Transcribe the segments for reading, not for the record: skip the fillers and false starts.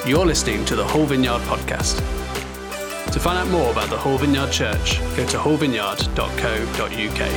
You're listening to the Hull Vineyard Podcast. To find out more about the Hull Vineyard Church, go to hullvineyard.co.uk.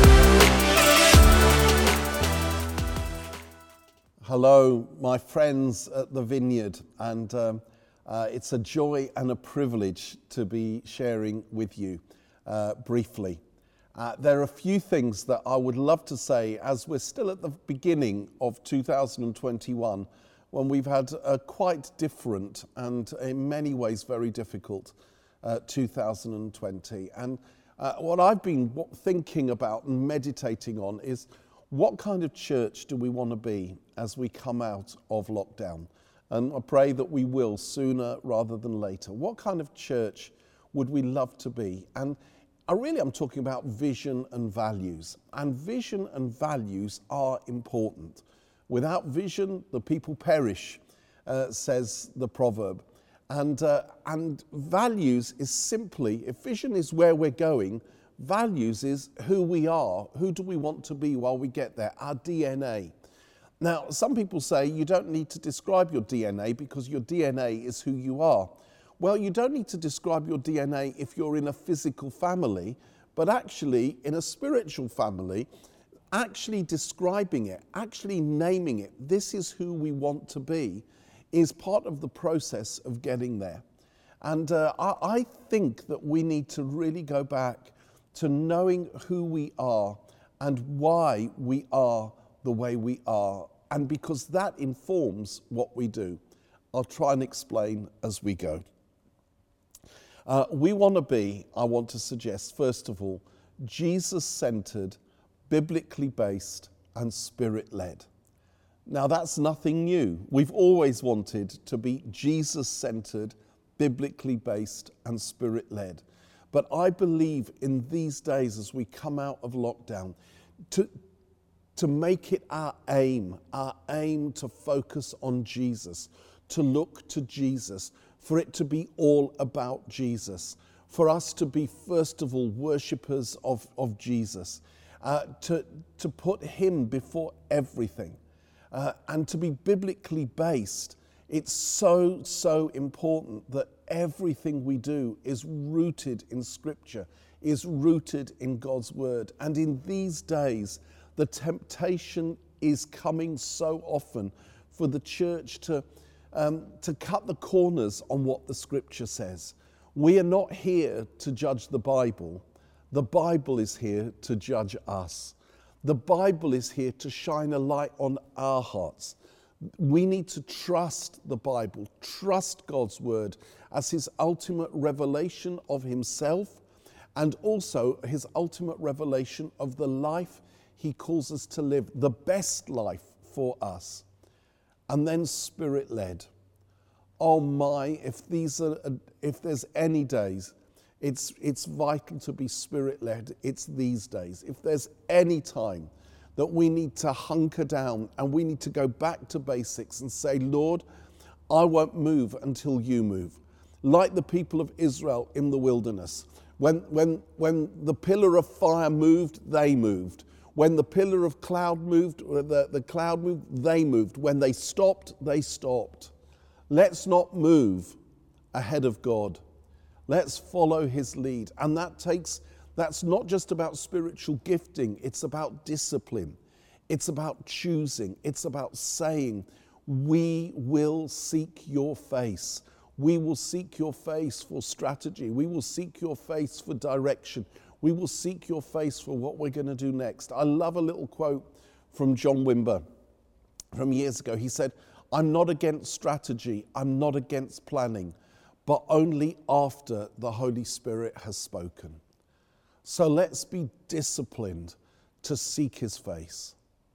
Hello, my friends at the Vineyard, and it's a joy and a privilege to be sharing with you briefly. There are a few things that I would love to say as we're still at the beginning of 2021, when we've had a quite different and in many ways very difficult 2020. And what I've been thinking about and meditating on is, what kind of church do we want to be as we come out of lockdown? And I pray that we will sooner rather than later. What kind of church would we love to be? And I'm talking about vision and values. And vision and values are important. Without vision, the people perish, says the proverb. And values is simply, if vision is where we're going, values is who we are. Who do we want to be while we get there? Our DNA. Now, some people say you don't need to describe your DNA because your DNA is who you are. Well, you don't need to describe your DNA if you're in a physical family, but actually in a spiritual family, actually describing it, actually naming it, this is who we want to be, is part of the process of getting there. And I think that we need to really go back to knowing who we are and why we are the way we are, and because that informs what we do. I'll try and explain as we go. We want to be, I want to suggest, first of all, Jesus-centered, biblically based and spirit-led. Now that's nothing new. We've always wanted to be Jesus-centered, biblically based and spirit-led. But I believe in these days as we come out of lockdown, to make it our aim to focus on Jesus, to look to Jesus, for it to be all about Jesus, for us to be first of all worshippers of Jesus, to put him before everything, and to be biblically based. It's so important that everything we do is rooted in Scripture, is rooted in God's Word. And in these days, the temptation is coming so often for the church to cut the corners on what the Scripture says. We are not here to judge the Bible. The Bible is here to judge us. The Bible is here to shine a light on our hearts. We need to trust the Bible, trust God's Word as his ultimate revelation of himself, and also his ultimate revelation of the life he calls us to live, the best life for us. And then spirit-led. Oh my, if there's any days, it's vital to be spirit-led. It's these days. If there's any time that we need to hunker down and we need to go back to basics and say, Lord, I won't move until you move. Like the people of Israel in the wilderness. When the pillar of fire moved, they moved. When the pillar of cloud moved, or the cloud moved, they moved. When they stopped, they stopped. Let's not move ahead of God. Let's follow his lead. And that's not just about spiritual gifting. It's about discipline. It's about choosing. It's about saying, we will seek your face. We will seek your face for strategy. We will seek your face for direction. We will seek your face for what we're going to do next. I love a little quote from John Wimber from years ago. He said, I'm not against strategy. I'm not against planning, but only after the Holy Spirit has spoken. So let's be disciplined to seek his face.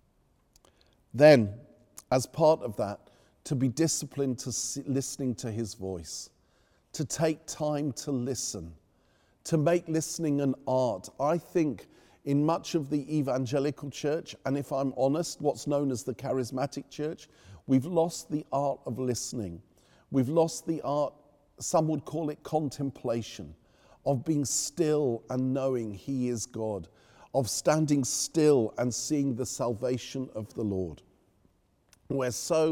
Then, as part of that, to be disciplined to listening to his voice, to take time to listen, to make listening an art. I think in much of the evangelical church, and if I'm honest, what's known as the charismatic church, we've lost the art of listening. We've lost the art, some would call it contemplation, of being still and knowing he is God, of standing still and seeing the salvation of the Lord. We're so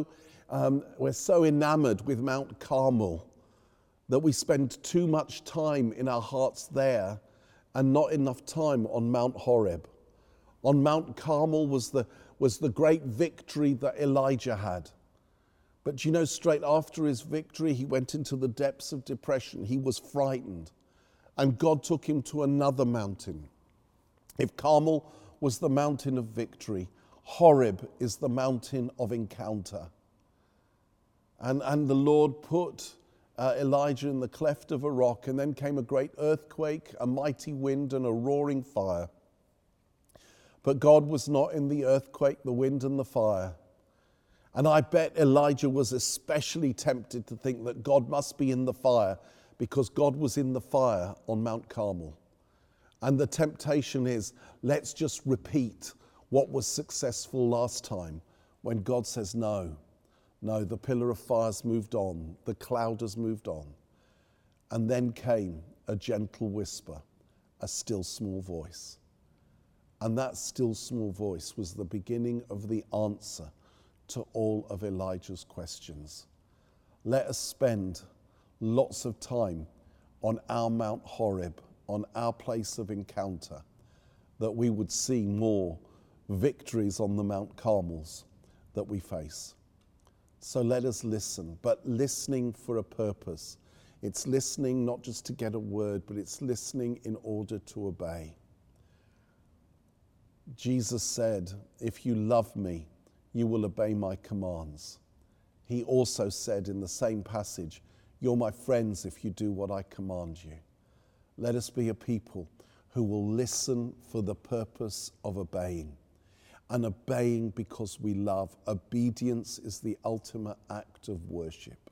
we're so enamored with Mount Carmel that we spend too much time in our hearts there and not enough time on Mount Horeb. On Mount Carmel was the great victory that Elijah had. But you know, straight after his victory, he went into the depths of depression. He was frightened. And God took him to another mountain. If Carmel was the mountain of victory, Horeb is the mountain of encounter. And the Lord put Elijah in the cleft of a rock, and then came a great earthquake, a mighty wind, and a roaring fire. But God was not in the earthquake, the wind, and the fire. And I bet Elijah was especially tempted to think that God must be in the fire, because God was in the fire on Mount Carmel. And the temptation is, let's just repeat what was successful last time, when God says no. No, the pillar of fire's moved on. The cloud has moved on. And then came a gentle whisper, a still small voice. And that still small voice was the beginning of the answer to all of Elijah's questions. Let us spend lots of time on our Mount Horeb, on our place of encounter, that we would see more victories on the Mount Carmels that we face. So let us listen, but listening for a purpose. It's listening not just to get a word, but it's listening in order to obey. Jesus said, if you love me, you will obey my commands. He also said in the same passage, you're my friends if you do what I command you. Let us be a people who will listen for the purpose of obeying. And obeying because we love. Obedience is the ultimate act of worship.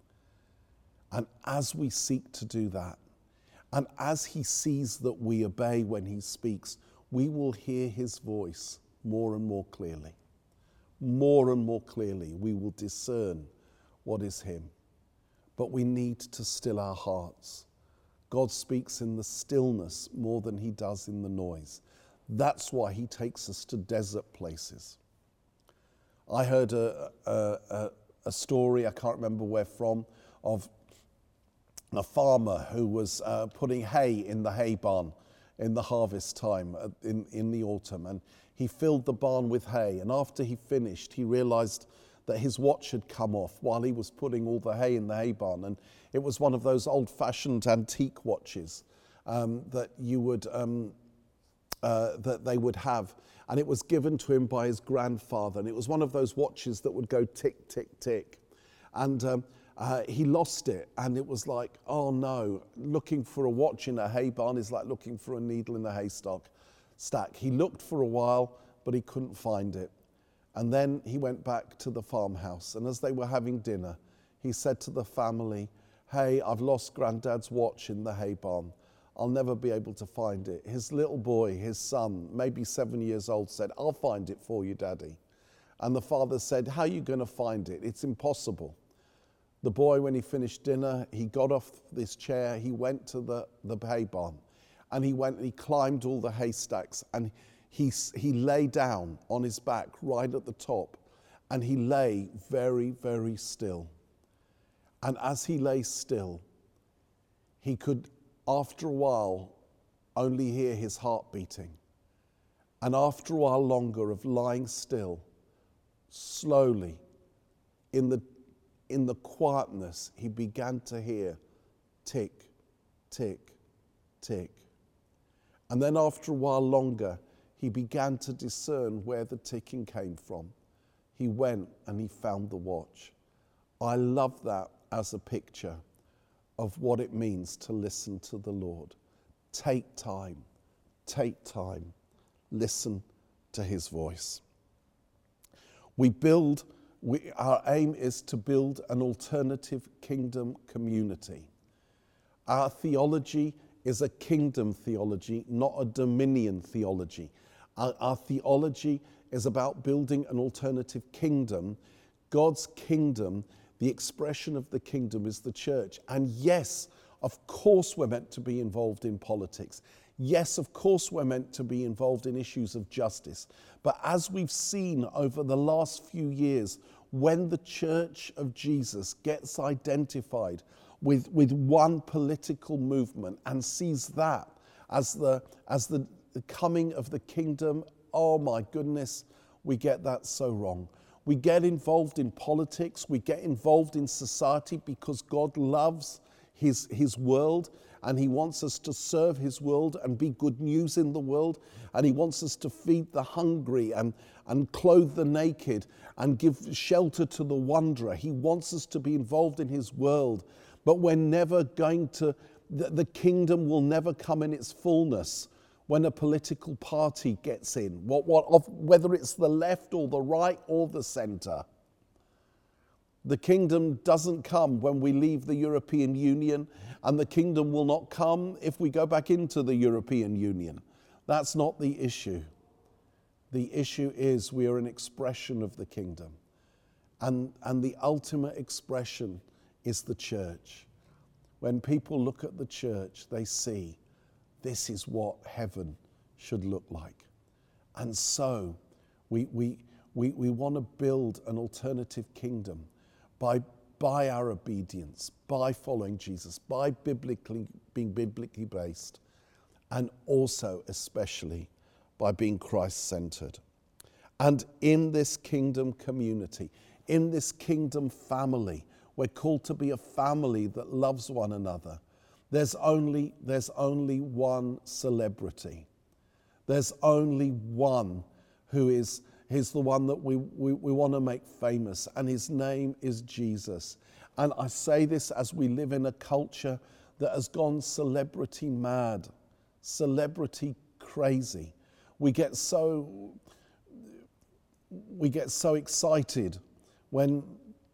And as we seek to do that, and as he sees that we obey when he speaks, we will hear his voice more and more clearly. More and more clearly, we will discern what is him. But we need to still our hearts. God speaks in the stillness more than he does in the noise. That's why he takes us to desert places. I heard a story, I can't remember where from, of a farmer who was putting hay in the hay barn in the harvest time in the autumn. And he filled the barn with hay. And after he finished, he realized that his watch had come off while he was putting all the hay in the hay barn. And it was one of those old-fashioned antique watches that you would... that they would have, and it was given to him by his grandfather, and it was one of those watches that would go tick, tick, tick, and he lost it, and it was like, oh no, looking for a watch in a hay barn is like looking for a needle in a haystack. He looked for a while, but he couldn't find it, and then he went back to the farmhouse, and as they were having dinner, he said to the family, hey, I've lost Granddad's watch in the hay barn. I'll never be able to find it. His little boy, his son, maybe 7 years old, said, I'll find it for you, Daddy. And the father said, how are you going to find it? It's impossible. The boy, when he finished dinner, he got off this chair, he went to the hay barn, and he climbed all the haystacks, and he lay down on his back right at the top, and he lay very, very still. And as he lay still, he could, after a while, only hear his heart beating. And after a while longer of lying still, slowly, in the quietness, he began to hear tick, tick, tick. And then after a while longer, he began to discern where the ticking came from. He went and he found the watch. I love that as a picture of what it means to listen to the Lord. Take time, listen to his voice. Our aim is to build an alternative kingdom community. Our theology is a kingdom theology, not a dominion theology. Our theology is about building an alternative kingdom. God's kingdom, the expression of the kingdom, is the church. And yes, of course we're meant to be involved in politics. Yes, of course, we're meant to be involved in issues of justice. But as we've seen over the last few years, when the Church of Jesus gets identified with one political movement and sees that as the coming of the kingdom, oh my goodness, we get that so wrong. We get involved in politics, we get involved in society because God loves his world, and he wants us to serve his world and be good news in the world, and he wants us to feed the hungry and clothe the naked and give shelter to the wanderer. He wants us to be involved in his world, but we're never going to, the kingdom will never come in its fullness when a political party gets in, whether it's the left or the right or the centre. The kingdom doesn't come when we leave the European Union, and the kingdom will not come if we go back into the European Union. That's not the issue. The issue is we are an expression of the kingdom. And the ultimate expression is the church. When people look at the church, they see this is what heaven should look like. And so we want to build an alternative kingdom by our obedience, by following Jesus, by being biblically based, and also especially by being Christ-centered. And in this kingdom community, in this kingdom family, we're called to be a family that loves one another. There's only one celebrity. There's only one who is the one that we want to make famous, and his name is Jesus. And I say this as we live in a culture that has gone celebrity mad, celebrity crazy. We get so excited when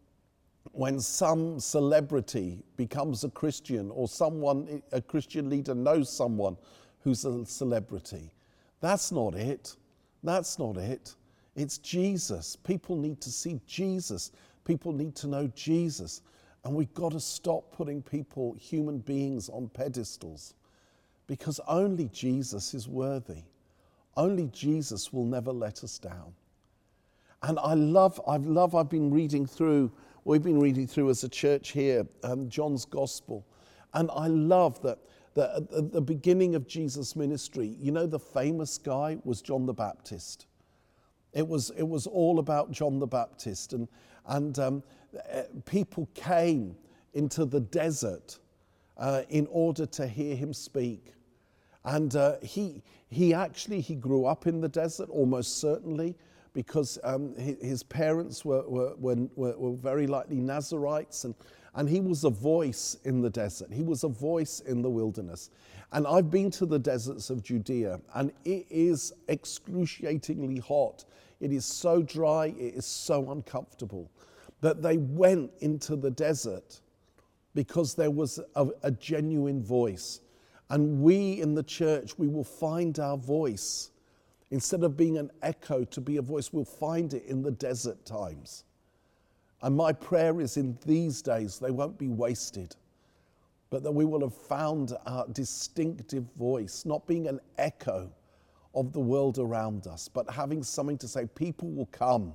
some celebrity becomes a Christian, or a Christian leader knows someone who's a celebrity. That's not it. That's not it. It's Jesus. People need to see Jesus. People need to know Jesus. And we've got to stop putting human beings on pedestals, because only Jesus is worthy. Only Jesus will never let us down. And we've been reading through as a church here, John's Gospel. And I love that at the beginning of Jesus' ministry, the famous guy was John the Baptist. It was all about John the Baptist, and people came into the desert in order to hear him speak. And he grew up in the desert, almost certainly, because his parents were very likely Nazarites, and he was a voice in the desert. He was a voice in the wilderness. And I've been to the deserts of Judea, and it is excruciatingly hot. It is so dry, it is so uncomfortable. That they went into the desert because there was a genuine voice. And we in the church, we will find our voice. Instead of being an echo, to be a voice, we'll find it in the desert times. And my prayer is in these days, they won't be wasted, but that we will have found our distinctive voice, not being an echo of the world around us, but having something to say. People will come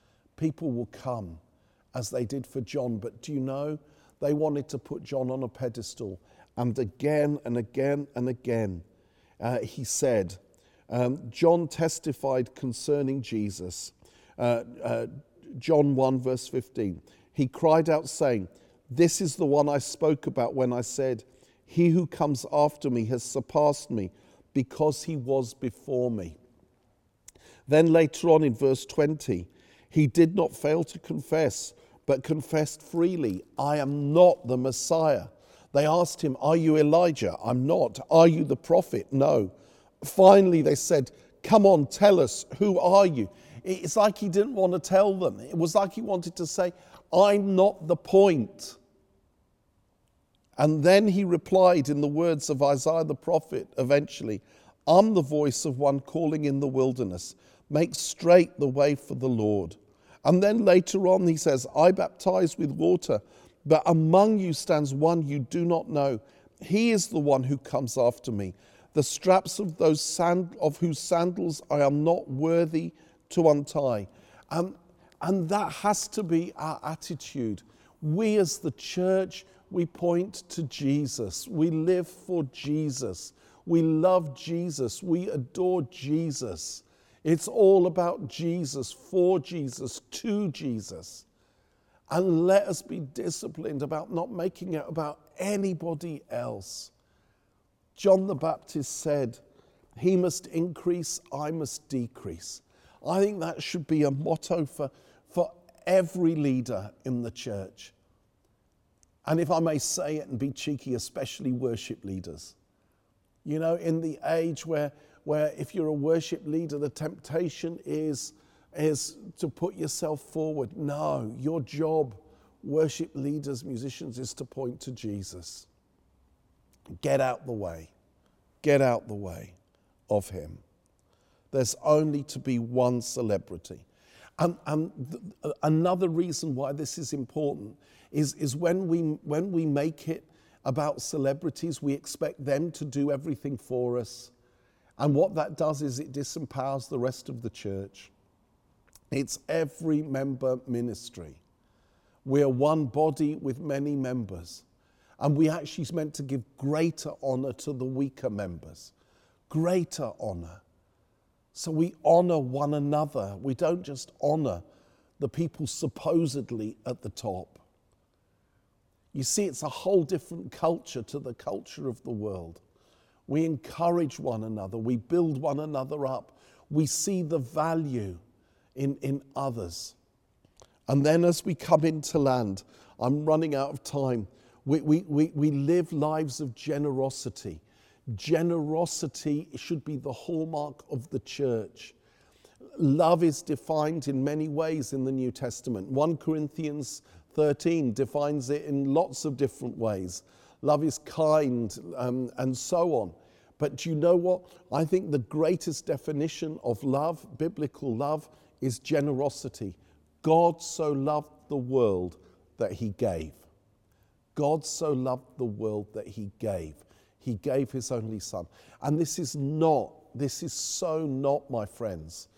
as they did for John. But do you know, they wanted to put John on a pedestal. And again and again and again, he said, John testified concerning Jesus. John 1 verse 15. He cried out saying, "This is the one I spoke about when I said, he who comes after me has surpassed me because he was before me." Then later on in verse 20, he did not fail to confess, but confessed freely, "I am not the Messiah." They asked him, "Are you Elijah?" "I'm not." "Are you the prophet?" "No." Finally, they said, "Come on, tell us, who are you?" It's like he didn't want to tell them. It was like he wanted to say, "I'm not the point." And then he replied in the words of Isaiah the prophet eventually, "I'm the voice of one calling in the wilderness, make straight the way for the Lord." And then later on he says, "I baptize with water, but among you stands one you do not know. He is the one who comes after me, the straps of whose sandals I am not worthy to untie. And that has to be our attitude. We as the church, we point to Jesus. We live for Jesus. We love Jesus. We adore Jesus. It's all about Jesus, for Jesus, to Jesus. And let us be disciplined about not making it about anybody else. John the Baptist said, "He must increase, I must decrease." I think that should be a motto for every leader in the church. And if I may say it and be cheeky, especially worship leaders. You know, in the age where if you're a worship leader, the temptation is to put yourself forward. No, your job, worship leaders, musicians, is to point to Jesus. Get out the way. Get out the way of him. There's only to be one celebrity. And another reason why this is important is when we make it about celebrities, we expect them to do everything for us. And what that does is it disempowers the rest of the church. It's every member ministry. We're one body with many members. And we actually is meant to give greater honor to the weaker members. Greater honor. So we honor one another. We don't just honor the people supposedly at the top. You see, it's a whole different culture to the culture of the world. We encourage one another. We build one another up. We see the value in others. And then as we come into land, I'm running out of time, we live lives of generosity. Generosity should be the hallmark of the church. Love is defined in many ways in the New Testament. 1 Corinthians 13 defines it in lots of different ways. Love is kind, and so on. But do you know what? I think the greatest definition of love, biblical love, is generosity. God so loved the world that he gave. God so loved the world that he gave. He gave his only son. And this is so not, my friends,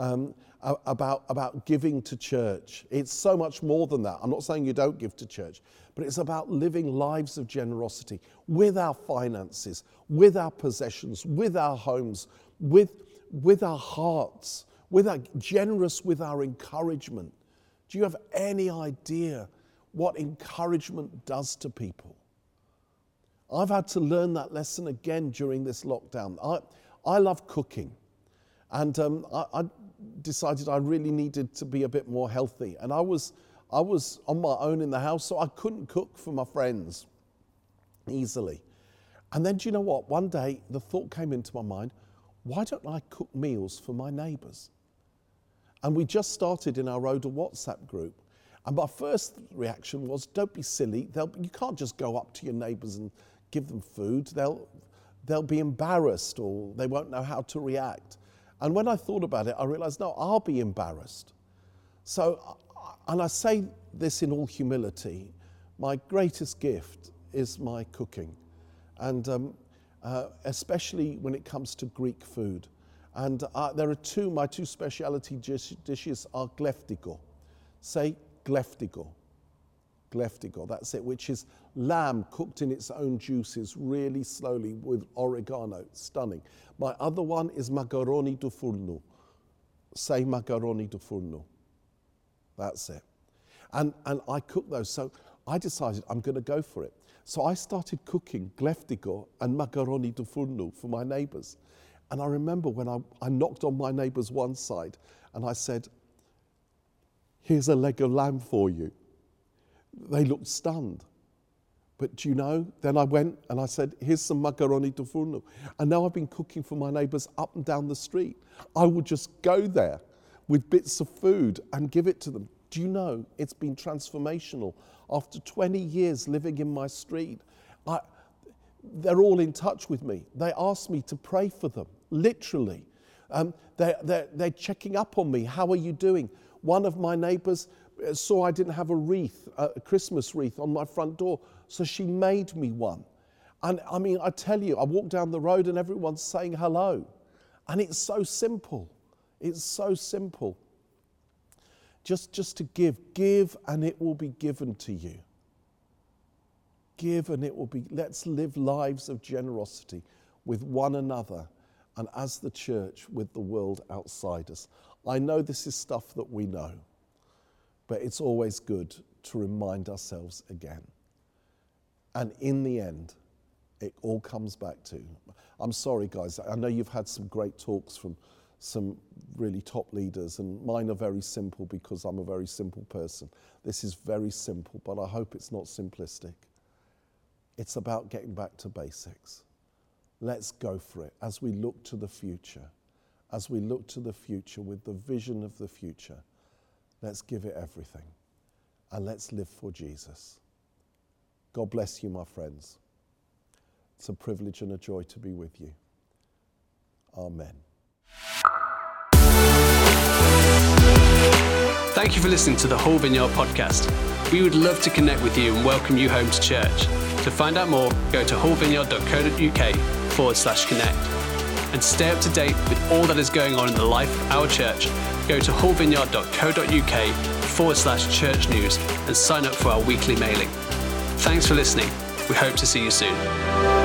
about giving to church. It's so much more than that. I'm not saying you don't give to church, but it's about living lives of generosity with our finances, with our possessions, with our homes, with our hearts, generous with our encouragement. Do you have any idea what encouragement does to people? I've had to learn that lesson again during this lockdown. I love cooking, and I decided I really needed to be a bit more healthy. And I was on my own in the house, so I couldn't cook for my friends easily. And then do you know what? One day the thought came into my mind, why don't I cook meals for my neighbours? And we just started in our Oda WhatsApp group. And my first reaction was, don't be silly. You can't just go up to your neighbours and give them food. They'll be embarrassed, or they won't know how to react. And when I thought about it, I realised, no, I'll be embarrassed. So, and I say this in all humility, my greatest gift is my cooking. And especially when it comes to Greek food. And there are my two speciality dishes are gleftiko. Say gleftiko. Gleftiko, that's it, which is lamb cooked in its own juices really slowly with oregano. Stunning. My other one is macaroni do forno. Say macaroni do forno. That's it. And I cook those. So I decided I'm going to go for it. So I started cooking gleftiko and macaroni do forno for my neighbours. And I remember when I knocked on my neighbour's one side and I said, here's a leg of lamb for you. They looked stunned. But do you know, then I went and I said, here's some macaroni do forno. And now I've been cooking for my neighbours up and down the street. I would just go there with bits of food and give it to them. Do you know, it's been transformational. After 20 years living in my street, they're all in touch with me. They ask me to pray for them, literally. They're checking up on me. How are you doing? One of my neighbours saw I didn't have a Christmas wreath on my front door, so she made me one. And I mean, I tell you, I walk down the road and everyone's saying hello. And it's so simple. It's so simple. Just to give and it will be given to you. Give and it will be, let's live lives of generosity with one another and as the church with the world outside us. I know this is stuff that we know, but it's always good to remind ourselves again. And in the end, it all comes back to, I'm sorry guys, I know you've had some great talks from some really top leaders, and mine are very simple because I'm a very simple person. This is very simple, but I hope it's not simplistic. It's about getting back to basics. Let's go for it as we look to the future. As we look to the future with the vision of the future, let's give it everything and let's live for Jesus. God bless you, my friends. It's a privilege and a joy to be with you. Amen. Thank you for listening to the Whole Vineyard podcast. We would love to connect with you and welcome you home to church. To find out more, go to wholevineyard.co.uk/connect. And stay up to date with all that is going on in the life of our church. Go to wholevineyard.co.uk/church news and sign up for our weekly mailing. Thanks for listening. We hope to see you soon.